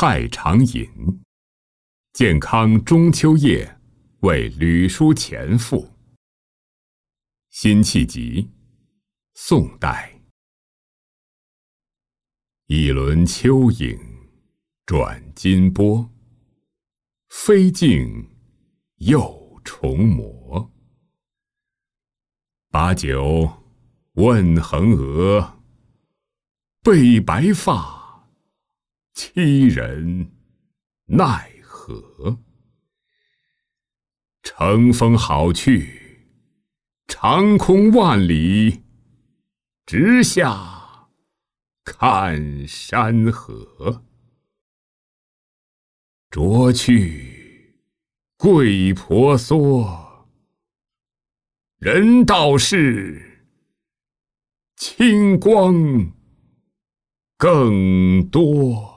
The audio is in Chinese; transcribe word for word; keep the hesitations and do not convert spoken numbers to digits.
太常饮。健康中秋夜，为吕叔前赋。辛弃疾，宋代。一轮秋影转金波，飞镜又重磨。把酒问衡娥，悲白发，欺人奈何？乘风好去，长空万里，直下看山河。斫去桂婆娑，人道是清光更多。